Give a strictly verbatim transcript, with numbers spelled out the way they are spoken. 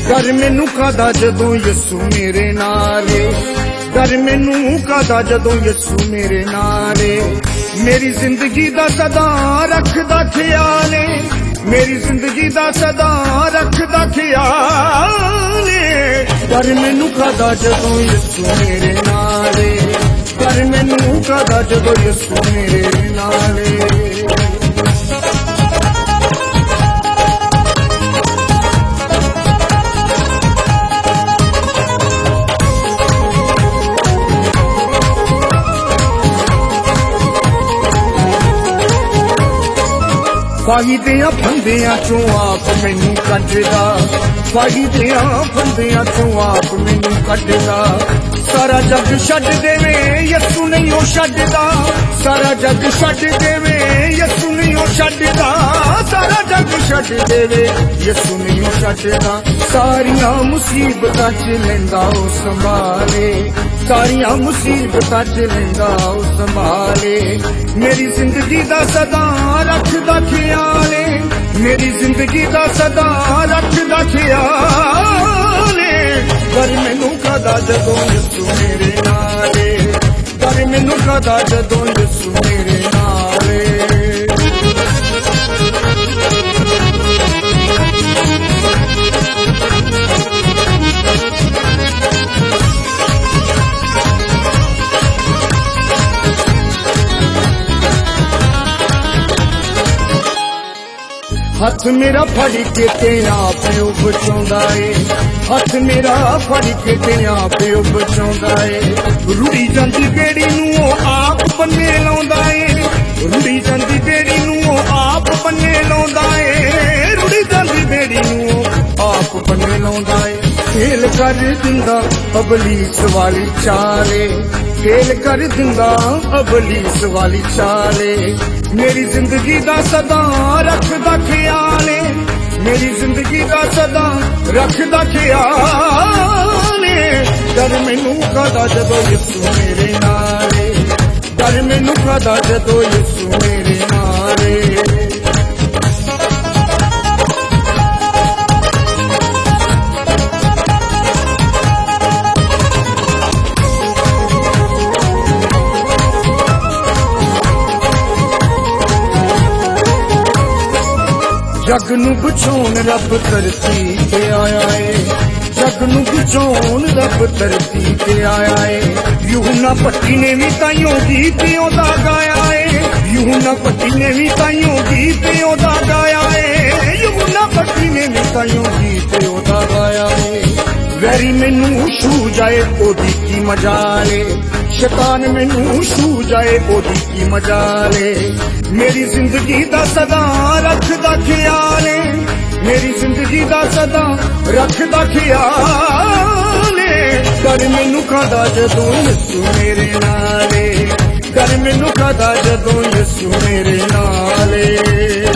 डर मैनू कादा जदों यसू मेरे नाले, डर मैनू कादा जदों यसू मेरे नाले। मेरी जिंदगी दा सदा रखदा ख्याल है, मेरी जिंदगी दा सदा रखदा ख्याल है। डर मैनू कादा जदों यसू मेरे नाले, डर मैनू कादा जदों यसू मेरे नाले। फाहिदियां फंदियां चों आप मैनू कढदा, फाहिदियां फंदियां चों आप मैनू कढदा। सारा जग छड्ड देवे यसू नहीं ओ छड्डदा, सारा जग छड्ड देवे यसू नहीं ओ छड्डदा, सारा जग छड्ड देवे यसू नहीं ओ छड्डदा। सारियां मुसीबतां च लैंदा ओ संभाले, सारियां मुसीबतां च लैंदा ओ संभाले। मेरी जिंदगी दा सदा रखदा ख्याल है, मेरी जिंदगी दा सदा रखदा ख्याल है। डर मैनू कादा जदों यसू मेरे नाले, डर मैनू कादा जदों यसू मेरे नाले। हथ मेरा फड़ के ते आप बचाउंदा है, हथ मेरा फड़ के ते आप बचाउंदा है। रुड़ी जांदी बेड़ी नूं आप बन्ने लाउंदा है, रुड़ी जांदी बेड़ी नूं आप बन्ने लाउंदा है, रुड़ी जांदी बेड़ी नूं आप बन्ने लाउंदा है। खेल कर दिंदा अबलीस वाली चाले, खेल कर दिंदा अबलीस वाली चाले। मेरी जिंदगी दा सदा रखदा ख्याल है, मेरी जिंदगी दा सदा रखदा ख्याल है। डर मैनू कादा जदों यसू मेरे नाले, डर मैनू कादा जदों यसू मेरे नाले। जग नू बचाउण रब धरती ते आया है, जग नू बचाउण रब धरती ते आया है। यूहन्ना भट्टी ने भी ताइयों गीत ओदा गाया है, यूहन्ना भट्टी ने भी ताइयों गीत ओदा गाया है, यूहन्ना भट्टी ने भी ताइयों गीत ओदा गाया है। वैरी मैनू छू जाए ओदी की मजाले, शैतान मैनू छू जाए ओदी की मजाले। मेरी जिंदगी दा सदा रखदा ख्याल है, मेरी जिंदगी दा सदा रखदा ख्याल है। डर मैनू कादा जदों यसू मेरे नाले, डर मैनू कादा जदों यसू मेरे नाले।